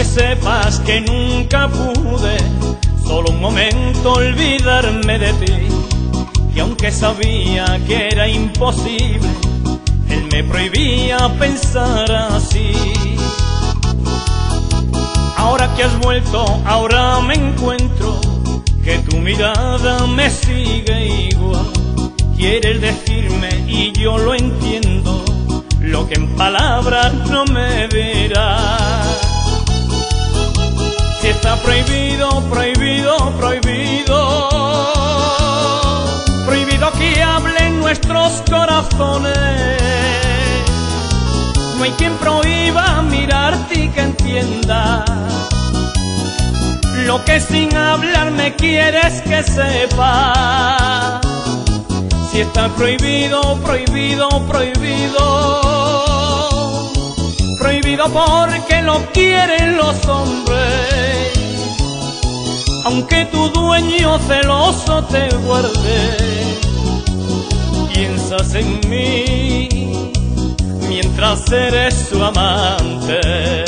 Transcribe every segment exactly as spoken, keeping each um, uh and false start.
sepas que nunca pude solo un momento olvidarme de ti, y aunque sabía que era imposible, él me prohibía pensar así. Ahora que has vuelto, ahora me encuentro que tu mirada me sigue igual. Quieres decirme y yo lo entiendo, lo que en palabras no me dirás. Si está prohibido, prohibido, prohibido, prohibido que hablen nuestros corazones. No hay quien prohíba mirarte y que entienda lo que sin hablar me quieres que sepa. Si está prohibido, prohibido, prohibido, prohibido porque lo quieren los hombres. Aunque tu dueño celoso te guarde, piensas en mí mientras eres su amante.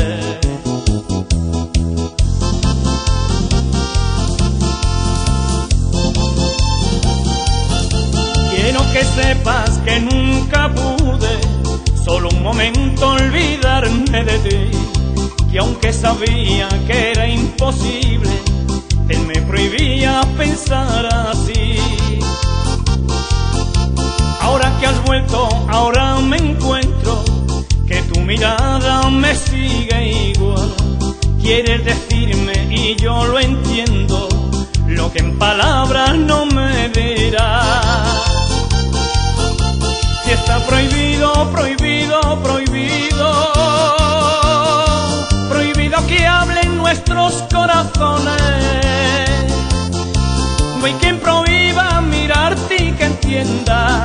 Quiero que sepas que nunca pude solo un momento olvidarme de ti, que aunque sabía que era imposible, él me prohibía pensar así. Ahora que has vuelto, ahora me encuentro que tu mirada me sigue igual. Quieres decirme y yo lo entiendo, lo que en palabras no me dirás. Si está prohibido, prohibido, prohibido, prohibido que hablen nuestros corazones. No hay quien prohíba mirarte y que entienda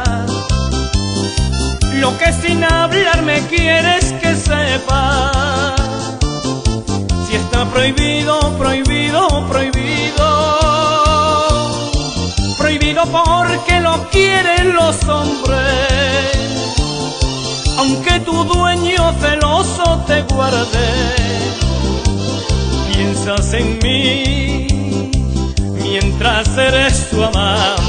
lo que sin hablar me quieres que sepa. Si está prohibido, prohibido, prohibido, prohibido porque lo quieren los hombres. Aunque tu dueño celoso te guarde, piensas en mí mientras eres su amante.